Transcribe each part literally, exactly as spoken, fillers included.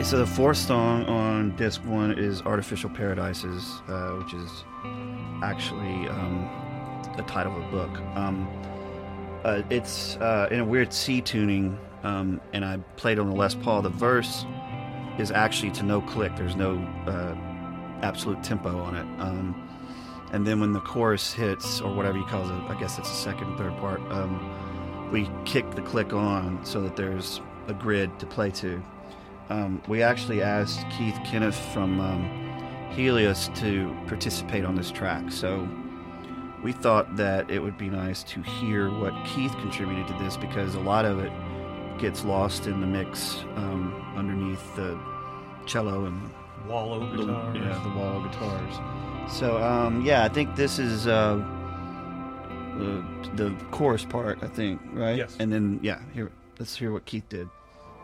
so the fourth song on disc one is Artificial Paradises, uh, which is actually um, the title of a book. Um, uh, it's uh, in a weird C tuning, um, and I played on the Les Paul. The verse is actually to no click. There's no uh, absolute tempo on it. Um, and then when the chorus hits, or whatever you call it, I guess it's the second and third part, um, we kick the click on so that there's a grid to play to. Um, we actually asked Keith Kenneth from um, Helios to participate on this track. So we thought that it would be nice to hear what Keith contributed to this, because a lot of it gets lost in the mix um, underneath the cello and wallow the, guitars. yeah, the wallow guitars. So um, yeah, I think this is uh, the, the chorus part, I think, right? Yes. And then yeah, here, let's hear what Keith did.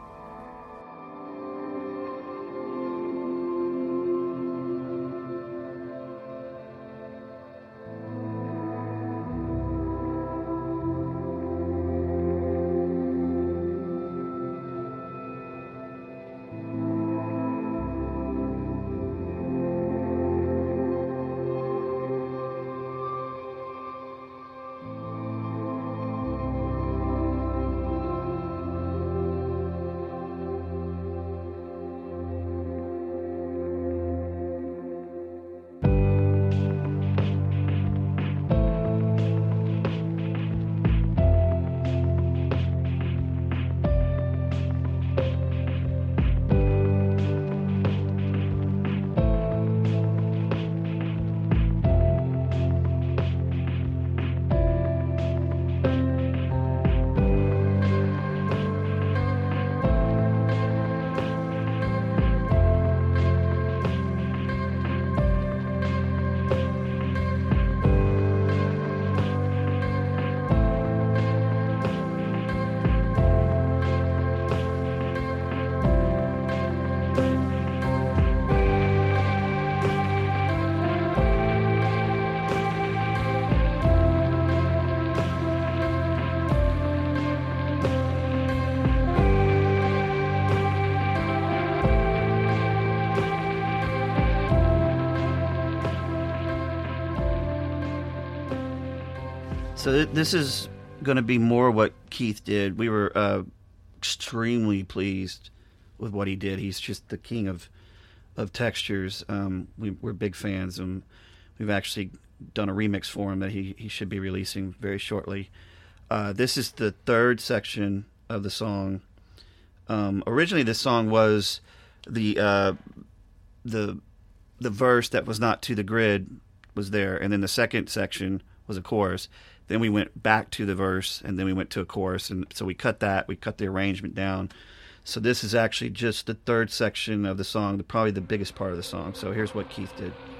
So th- this is going to be more what Keith did. We were uh, extremely pleased with what he did. He's just the king of of textures. Um, we, we're big fans, and we've actually done a remix for him that he, he should be releasing very shortly. Uh, this is the third section of the song. Um, originally, this song was the uh, the the verse that was not to the grid was there, and then the second section was a chorus. Then we went back to the verse, and then we went to a chorus, and so we cut that. We cut the arrangement down. So this is actually just the third section of the song, the, probably the biggest part of the song. So here's what Keith did.